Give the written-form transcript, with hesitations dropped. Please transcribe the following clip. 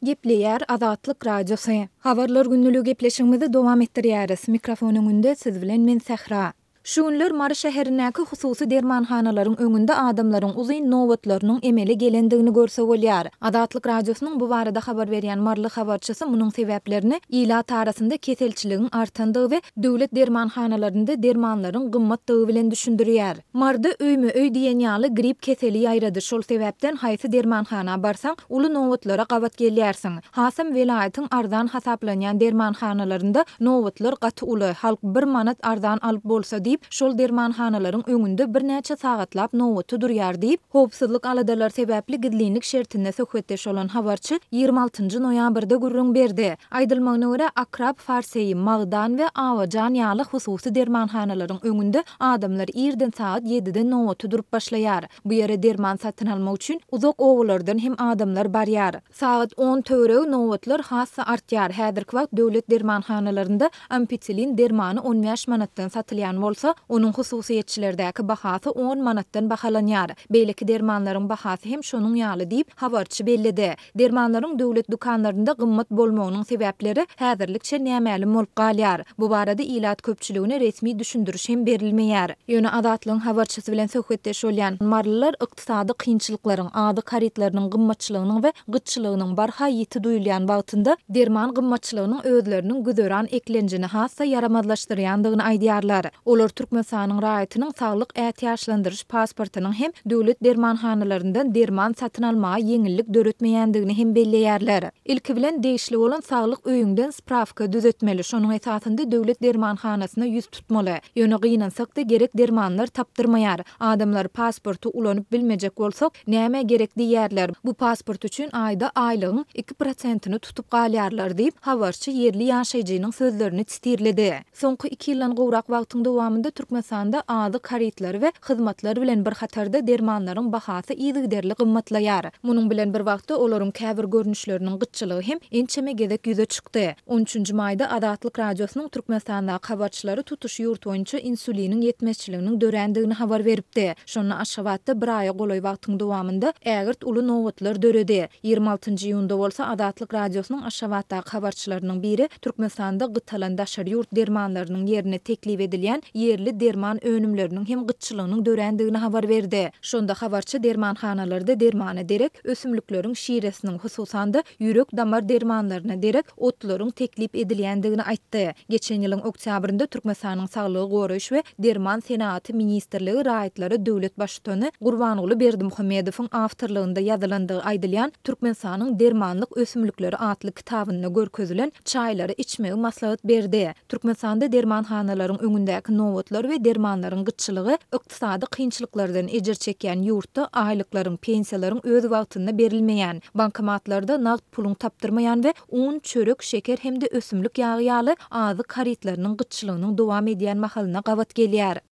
Gepleyer Azatlyk radiosu. Habarlar günnülüğü gepleşigimizi dowam etdirýäris. Mikrofonuň önünde siz bilen men Sehra. Şu günler Mary şäherindäki hususy dermanhanalaryň öňünde adamlaryň uzyn nowatlarynyň emeli gelendigini görse bolýar. Azatlyk radiosynyň bu barada habar berýän marly habarçysy munyň sebäplerini ýyla tarasynda keselçiligiň artandygy we döwlet dermanhanalarynda dermanlaryň gymmatdygy bilen düşündirýär. Marda öýme-öý diýen ýaly grip keseli ýaýrady. Şol sebäpden haýsy dermanhana barsaň uly nowatlara gawat gelýärsiň. Hasam welaýatyň arzan hasaplanýan dermanhanalarynda nowatlar gaty uly, halk 1 manat arzan alyp bolsa şol dermanhanalaryň öňünde bir näçe sagatlap nowaty durýar diýip, howpsuzlyk aladalar sebäpli gidlinlik şertinde söhbetdeş olan habarçy 26-njy noýabrda gurrun berdi. Aýdylmagyna görä Akrab, Farseyi, Magdan we Awajan ýaly hususy dermanhanalaryň öňünde adamlar irden saat 7-de nowaty durup başlaýar. Bu ýere derman satyn almak üçin uzak owalardan hem adamlar barýar. Saat 10 töwereg nowatlar hassa artýar. Häzirki wagt döwlet dermanhanalarynda ampitsilin dermany 15 manatdan satylýan bolsa, onun hususiýetçilerdäki bahasy 10 manatdan bahalanýar. Beýleki dermanlaryň bahasy hem şonuň ýaly diýip habarçy bellidi. Dermanlaryň döwlet dukanlarynda gymmat bolmagynyň sebäpleri häzirlikçe nämäli bolup galýar. Bu barada ilat köpçüligine resmi düşündiriş hem berilmeýär. Ýöne Azatlygyň habarçysy bilen söhbetdeş bolýan marlylar ykdysady kynçylyklaryň, ady karitlarynyň gymmatçylygynyň we gytçylygynyň barha ýiti duýulýan wagtynda derman gymmatçylygynyň özleriniň güzöran eklenjini hassa yaramazlaşdyrýandygyny aýdýarlar. Olar Türkmenistanyň raýatynyň saglyk ähtiýaçlandyryş pasportynyň hem döwlet dermanhanalaryndan derman satyn almaga ýeňillik döretmeýändigini hem belleýärler. Ilki bilen değişli bolan saglyk öýüňden spravka düzetmeli. Şonuň esasynda döwlet dermanhanasyna ýüz tutmaly. Ýöne gynansak da gerek dermanlar tapdyrmaýar. Adamlar pasportu ulanyp bilmejek bolsak, näme gerek diýerler. Bu pasport üçin aýda aýlygyň 2%-ni tutup galýarlar diýip habarçy yerli ýaşaýjynyň sözlerini tistirledi. Soňky 2 ýyldan gowrak wagtyň dowamında Türkmenistanda ady karitler we hyzmatlar bilen bir hatarda dermanlaryň bahasy ýygyderli gymmatlaýar. Munyň bilen bir wagtda olaryň käbir görnüşleriniň gytçylygy hem ençeme gedek ýüze çykdy. 13-nji maýda Azatlyk radiosynyň Türkmenistandaky habarçylary tutuş ýurt boýunça insuliniň ýetmezçiliginiň dörändigini habar beripdi. Şonu aşgabatda bir aýa golaý wagtyň dowamında ägirt uly nowatlar döredi. 26-njy ýunda bolsa Azatlyk radiosynyň aşgabatdaky habarçylarynyň biri Türkmenistanda gytalan daşary ýurt dermanlarynyň ýerine teklip edilýän yerli derman önümlerinin hem gytçylygynyň dörändigini habar berdi. Şonda habarçy dermanhanalarda dermana derek ösümlikleriň şiresiniň hususanda ýürek damar dermanlaryna derek otlaryň teklip edilýändigini aýtdy. Geçen ýylyň oktýabrynda Türkmenistanyň Saglygy goraýyş we Derman Senaty ministrligi raýatlary döwlet başçyny Gurbanoğlu Berdimuhammedowyň awtorlygynda ýazylandygy aýdylýan Türkmenistanyň dermanlyk ösümlikleri atly kitabynda görkezilen çaýlary içmegi maslahat berdi. Türkmenistanda dermanhanalaryň öňündäki nowatlar we dermanlaryň gytçylygy ykdysady kynçylyklardan ejer çekýän ýurtda aýlyklaryň, pensiýalaryň öz wagtynda berilmeýän, bankomatlarda nagd puluň tapdyrmaýan we un, çörek, şeker hemde ösümlik ýagy ýaly azy karitlarynyň gytçylygynyň dowam edýän mahalyna gawat gelýär.